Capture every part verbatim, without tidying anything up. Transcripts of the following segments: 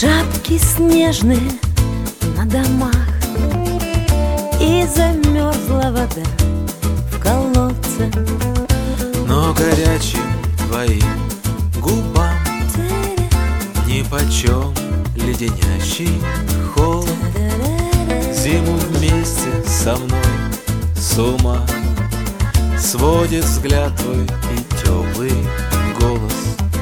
Шапки снежные на домах, и замерзла вода в колодце. Но горячим твоим губам нипочем леденящий холод. Зиму вместе со мной с ума сводит взгляд твой и теплый голос.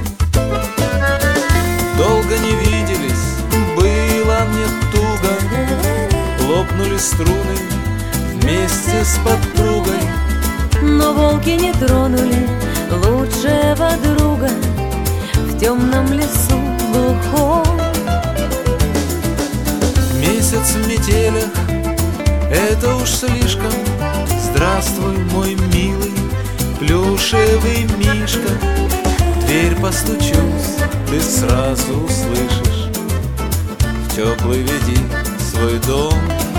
Долго не виделись, было мне туго, лопнули струны вместе с подругой. Но волки не тронули лучшего друга в темном лесу глухом. Месяц в метелях — это уж слишком. Здравствуй, мой милый плюшевый мишка. В дверь постучусь, ты сразу услышишь. В теплый веди свой дом.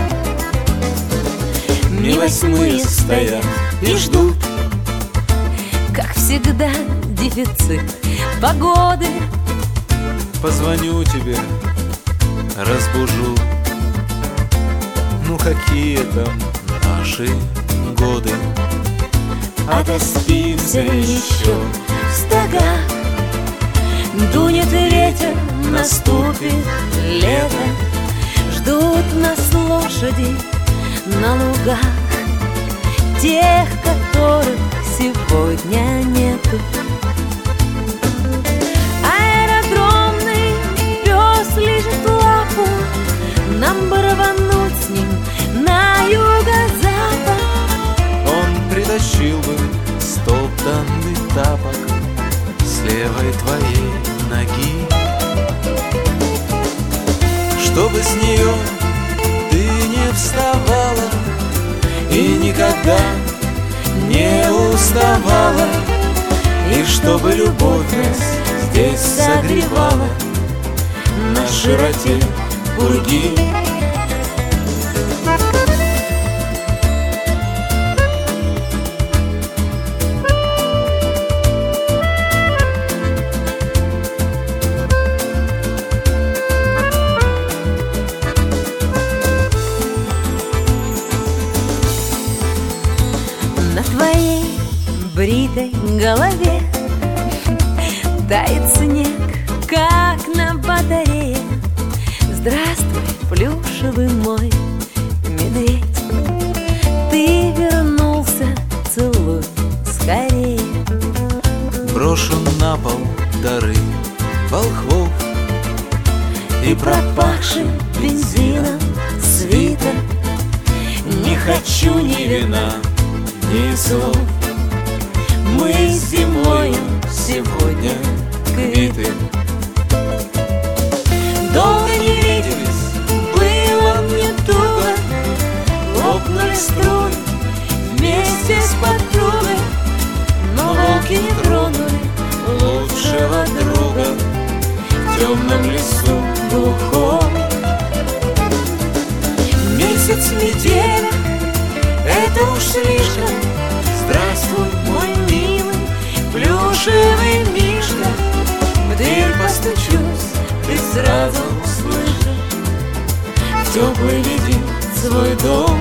Не восьмые стоят и ждут, как всегда, дефицит погоды. Позвоню тебе, разбужу. Ну какие там наши годы? Отоспимся еще в стогах. Дунет ветер, наступит лето. Ждут нас лошади на лугах, тех, которых сегодня нету. Аэродромный пес лежит лапу, нам бы рвануть с ним на юго-запад. Он притащил бы стоптанный тапок с левой твоей ноги, чтобы с нее ты не вставала и никогда не уставала, и чтобы любовь нас здесь согревала на широте пурги. На твоей бритой голове тает снег, как на батарее. Здравствуй, плюшевый мой медведь, ты вернулся, целуй скорее. Брошу на пол дары волхвов И пропахший бензином свитер. не хочу ни вина, ни слов. Мы с зимою сегодня квиты. Долго не виделись, было мне туго, лопнули струны вместе с подругой. Но волки не тронули лучшего друга в темном лесу глухом. Месяц в неделю — это уж слишком. Здравствуй, мой милый плюшевый мишка. В дверь постучусь, ты сразу услышишь. В теплый веди свой дом.